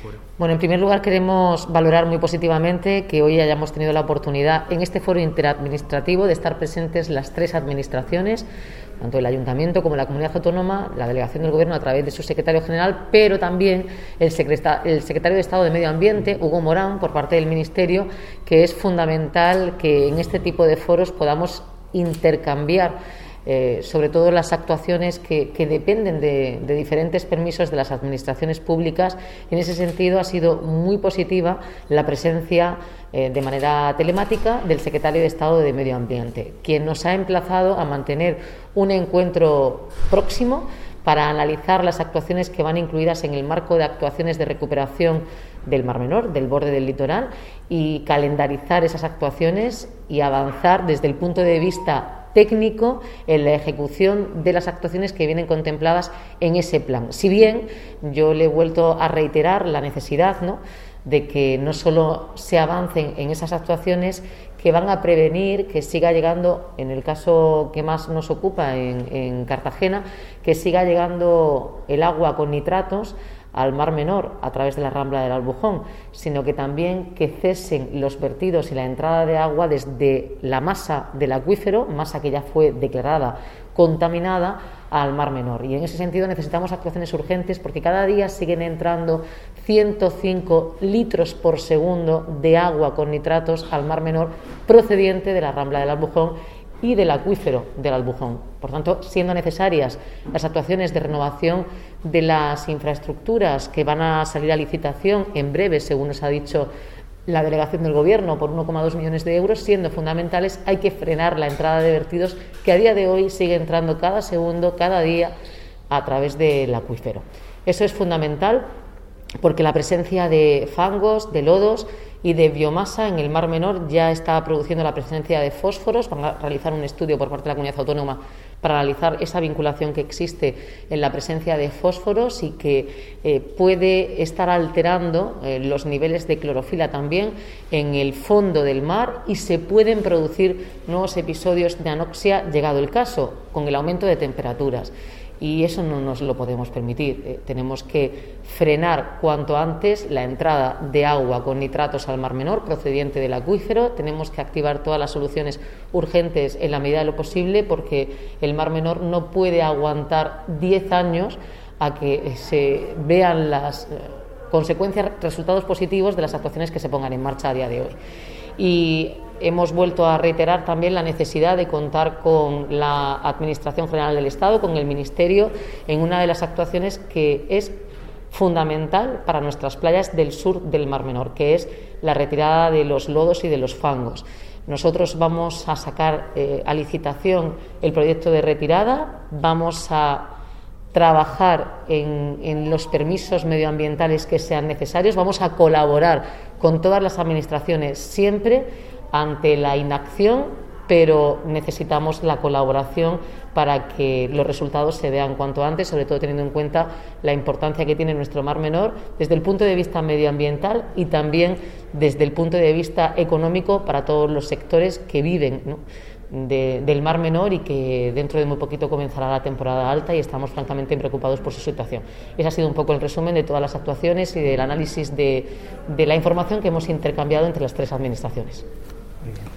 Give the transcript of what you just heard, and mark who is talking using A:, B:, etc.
A: foro?
B: Bueno, en primer lugar queremos valorar muy positivamente que hoy hayamos tenido la oportunidad en este foro interadministrativo de estar presentes las tres administraciones, tanto el Ayuntamiento como la Comunidad Autónoma, la Delegación del Gobierno a través de su secretario general, pero también el secretario de Estado de Medio Ambiente, Hugo Morán, por parte del Ministerio, que es fundamental que en este tipo de foros podamos intercambiar sobre todo las actuaciones que dependen de diferentes permisos de las administraciones públicas. En ese sentido ha sido muy positiva la presencia de manera telemática del secretario de Estado de Medio Ambiente, quien nos ha emplazado a mantener un encuentro próximo para analizar las actuaciones que van incluidas en el marco de actuaciones de recuperación del Mar Menor, del borde del litoral, y calendarizar esas actuaciones y avanzar desde el punto de vista técnico en la ejecución de las actuaciones que vienen contempladas en ese plan. Si bien yo le he vuelto a reiterar la necesidad, ¿no?, de que no solo se avancen en esas actuaciones que van a prevenir que siga llegando, en el caso que más nos ocupa en Cartagena, que siga llegando el agua con nitratos al Mar Menor a través de la Rambla del Albujón, sino que también que cesen los vertidos y la entrada de agua desde la masa del acuífero, masa que ya fue declarada contaminada, al Mar Menor. Y en ese sentido necesitamos actuaciones urgentes porque cada día siguen entrando 105 litros por segundo de agua con nitratos al Mar Menor procediente de la Rambla del Albujón y del acuífero del Albujón. Por tanto, siendo necesarias las actuaciones de renovación de las infraestructuras que van a salir a licitación en breve, según nos ha dicho la delegación del Gobierno, por 1,2 millones de euros, siendo fundamentales, hay que frenar la entrada de vertidos que a día de hoy sigue entrando cada segundo, cada día, a través del acuífero. Eso es fundamental porque la presencia de fangos, de lodos y de biomasa en el Mar Menor ya está produciendo la presencia de fósforos. Van a realizar un estudio por parte de la Comunidad Autónoma para analizar esa vinculación que existe en la presencia de fósforos y que puede estar alterando los niveles de clorofila también en el fondo del mar, y se pueden producir nuevos episodios de anoxia llegado el caso, con el aumento de temperaturas. Y eso no nos lo podemos permitir. Tenemos que frenar cuanto antes la entrada de agua con nitratos al Mar Menor procedente del acuífero. Tenemos que activar todas las soluciones urgentes en la medida de lo posible, porque el Mar Menor no puede aguantar 10 años a que se vean las consecuencias, resultados positivos de las actuaciones que se pongan en marcha a día de hoy. Y hemos vuelto a reiterar también la necesidad de contar con la Administración General del Estado, con el Ministerio, en una de las actuaciones que es fundamental para nuestras playas del sur del Mar Menor, que es la retirada de los lodos y de los fangos. Nosotros vamos a sacar a licitación el proyecto de retirada, vamos a trabajar en los permisos medioambientales que sean necesarios, vamos a colaborar con todas las administraciones siempre ante la inacción, pero necesitamos la colaboración para que los resultados se vean cuanto antes, sobre todo teniendo en cuenta la importancia que tiene nuestro Mar Menor desde el punto de vista medioambiental y también desde el punto de vista económico para todos los sectores que viven, ¿no?, del Mar Menor, y que dentro de muy poquito comenzará la temporada alta y estamos francamente preocupados por su situación. Ese ha sido un poco el resumen de todas las actuaciones y del análisis de la información que hemos intercambiado entre las tres administraciones.
A: Muy bien.